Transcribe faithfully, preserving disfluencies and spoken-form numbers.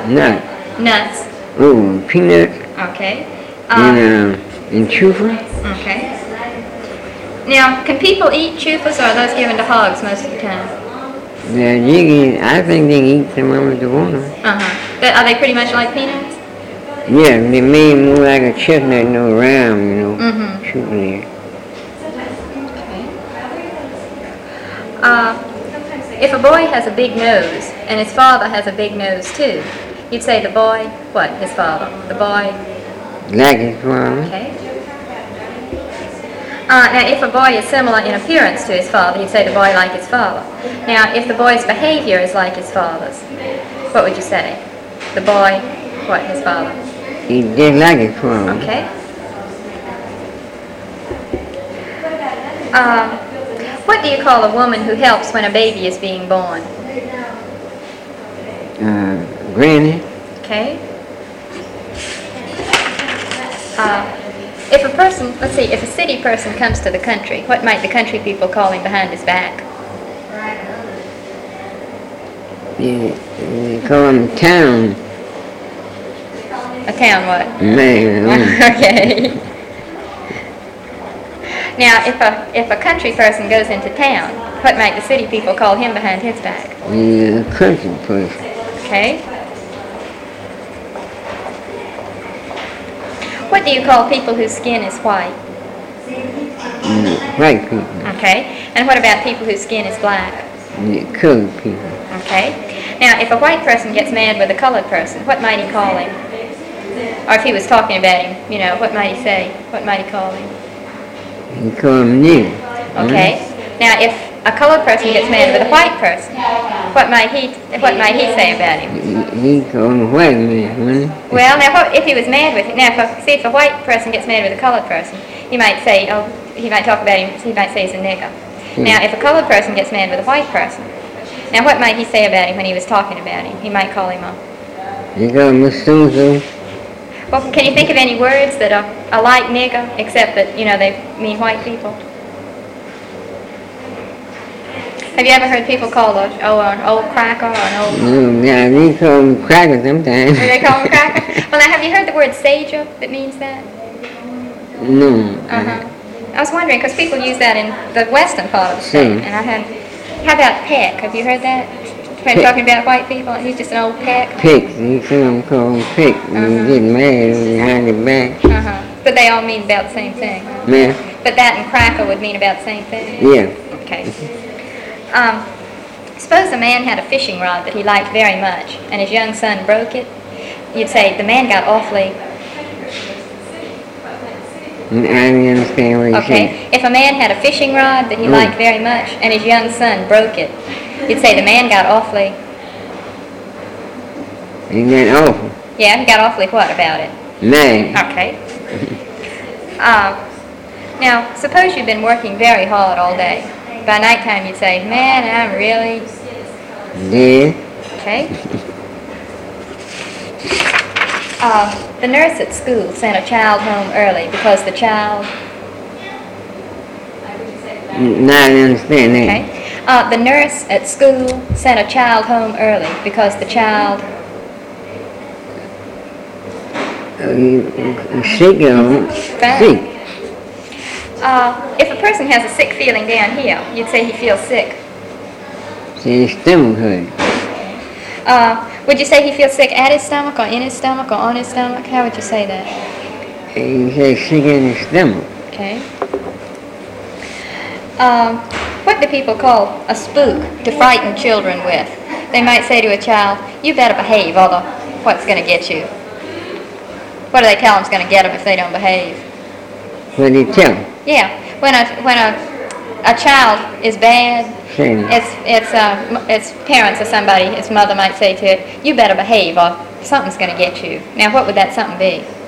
Nuts. Nuts. Oh, peanuts. Okay. Um, and, uh, and chufa. Okay. Now, can people eat chufas, or are those given to hogs most of the time? Yeah, you can, I think they can eat some of them if they want them. Uh-huh. But are they pretty much like peanuts? Yeah, they made more like a chestnut, no round, you know. Mm-hmm. Chufa there. Okay. Uh, if a boy has a big nose, and his father has a big nose too, you'd say the boy, what, his father? The boy? Like his father. Okay. Uh, now, if a boy is similar in appearance to his father, you'd say the boy like his father. Now, if the boy's behavior is like his father's, what would you say? The boy, what, his father? He did like his father. Okay. Um, what do you call a woman who helps when a baby is being born? Uh, granny. Okay. Uh, if a person, let's see, if a city person comes to the country, what might the country people call him behind his back? Yeah, they call him town. A town what? Man. Okay. Now, if a if a country person goes into town, what might the city people call him behind his back? Yeah, country person. Okay. What do you call people whose skin is white? Yeah, white people. Okay. And what about people whose skin is black? Yeah, colored people. Okay. Now, if a white person gets mad with a colored person, what might he call him? Or if he was talking about him, you know, what might he say? What might he call him? He call him nigger. Okay. Mm-hmm. Now, if a colored person gets mad with a white person, what might he what might he say about him? He, he call him a white man, wouldn't he? Well, now, what if he was mad with him? Now, if a, see, if a white person gets mad with a colored person, he might say, oh, he might talk about him, he might say he's a nigger. Hmm. Now, if a colored person gets mad with a white person, now what might he say about him when he was talking about him? He might call him a... He call him a so-so. Well, can you think of any words that are, are like nigger, except that, you know, they mean white people? Have you ever heard people call a, oh, an old cracker or an old... No, yeah, we call him cracker sometimes. Or they call him cracker? Well, now, have you heard the word sager that means that? No. Uh-huh. I was wondering, because people use that in the western part of the state, and I had... How about peck? Have you heard that? When talking about white people, he's just an old peck? Pick. He couldn't call him pick. Uh-huh. He get mad behind his back. Uh-huh. But they all mean about the same thing. Yeah. But that and cracker would mean about the same thing? Yeah. Okay. Um, suppose a man had a fishing rod that he liked very much, and his young son broke it. You'd say, the man got awfully... I don't understand what you Okay. said. If a man had a fishing rod that he Mm. liked very much, and his young son broke it, you'd say the man got awfully... He got awful. Yeah, he got awfully what about it? Mad. Okay. Uh, now, suppose you've been working very hard all day. By nighttime you'd say, man, I'm really... Dead. Okay. Uh, the nurse at school sent a child home early because the child... Now I understand that. Okay. Uh, the nurse at school sent a child home early because the child... Uh, sick or sick. Uh, if a person has a sick feeling down here, you'd say he feels sick. Say his stomach hurt. Uh, would you say he feels sick at his stomach or in his stomach or on his stomach? How would you say that? He said sick in his stomach. Okay. Um, what do people call a spook to frighten children with? They might say to a child, you better behave, or the, what's going to get you? What do they tell them's going to get them if they don't behave? What did he tell him? Yeah, when a when a a child is bad, Same. its its uh, its parents or somebody, its mother might say to it, you better behave, or something's going to get you. Now, what would that something be?